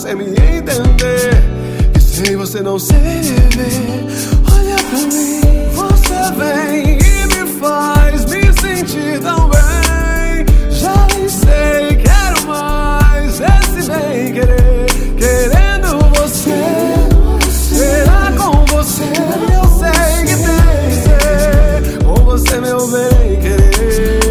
você me entender, que sem você não sei viver. Olha pra mim, você vem e me faz me sentir tão bem. Já nem sei, quero mais esse bem querer, querendo você. Será com você? Eu sei que tem que ser com você, meu bem querer.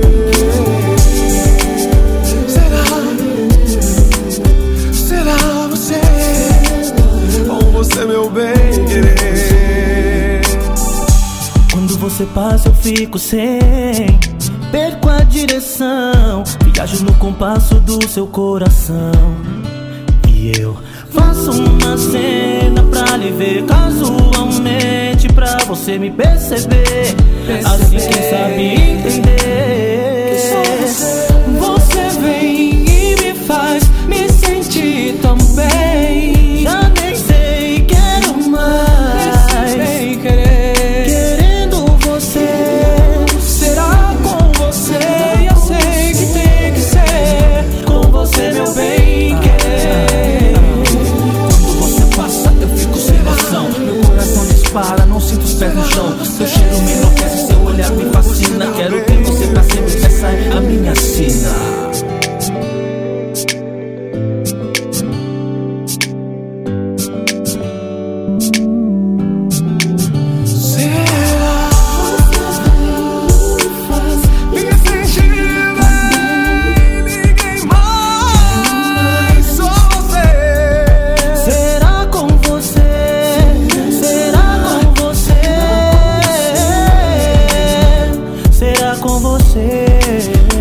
Será você? Com você, meu bem querer. Quando você passa eu fico sem, perco a direção, viajo no compasso do seu coração. E eu faço uma cena pra lhe ver casualmente, pra você me perceber, assim quem sabe entender. Você vem e me faz me sentir tão bem. Já nem sei, quero mais bem querer, querendo você. Será com você? Eu sei que tem que ser com você, meu bem querer. Quando você passa eu fico sem noção, meu coração dispara, não sinto os pés no chão. Seu cheiro me enlouquece, seu olhar me fascina. Quero ter você pra sempre, essa é a minha sina. Com você.